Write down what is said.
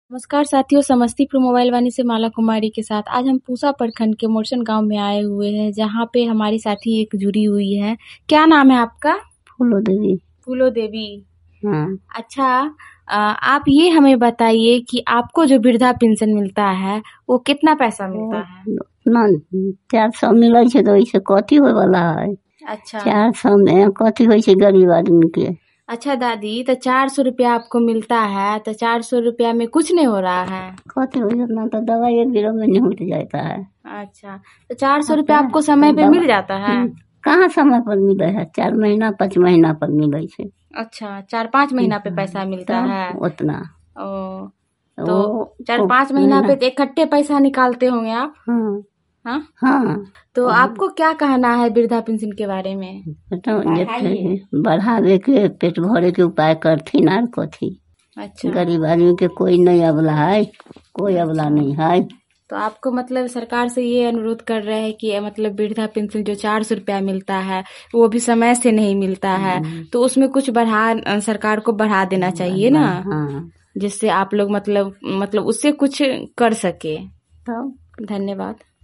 नमस्कार साथियों, समस्तीपुर मोबाइल वाणी से माला कुमारी के साथ आज हम पूसा प्रखंड के मोरसन गांव में आए हुए हैं, जहां पे हमारी साथी एक जुड़ी हुई है। क्या नाम है आपका? फूलो देवी। फूलो देवी। हाँ। अच्छा, आप ये हमें बताइए कि आपको जो वृद्धा पेंशन मिलता है वो कितना पैसा मिलता है? ना 400 मिले छे तो इसे कथी होय वाला है? अच्छा 400 में कथी होय छे गरीब आदमी के? अच्छा दादी, तो 400 रुपया आपको मिलता है, तो 400 रुपया में कुछ नहीं हो रहा है? कथी होय उतना तो दवाई बीरो में निहुट जाता है। अच्छा, तो 400 रुपया आपको समय पे मिल जाता है? कहाँ समय पर मिले है? 4 महीना 5 महीना पर मिले छे। अच्छा, 4-5 महीना पे पैसा मिलता है? उतना। ओ, तो 4-5 महीना पे इकट्ठे पैसा निकालते होंगे आप? हाँ हाँ हाँ। तो आपको क्या कहना है वृद्धा पेंशन के बारे में? बढ़ावे के पेट भरे के उपाय करथिन आर कथी। अच्छा, गरीब आदमी के कोई नहीं अबला है, कोई अबला नहीं है। तो आपको मतलब सरकार से ये अनुरोध कर रहे हैं कि मतलब वृद्धा पेंशन जो 400 रुपया मिलता है वो भी समय से नहीं मिलता है, तो उसमें कुछ सरकार को बढ़ा देना चाहिए ना। हाँ। जिससे आप लोग मतलब उससे कुछ कर सके। तो धन्यवाद।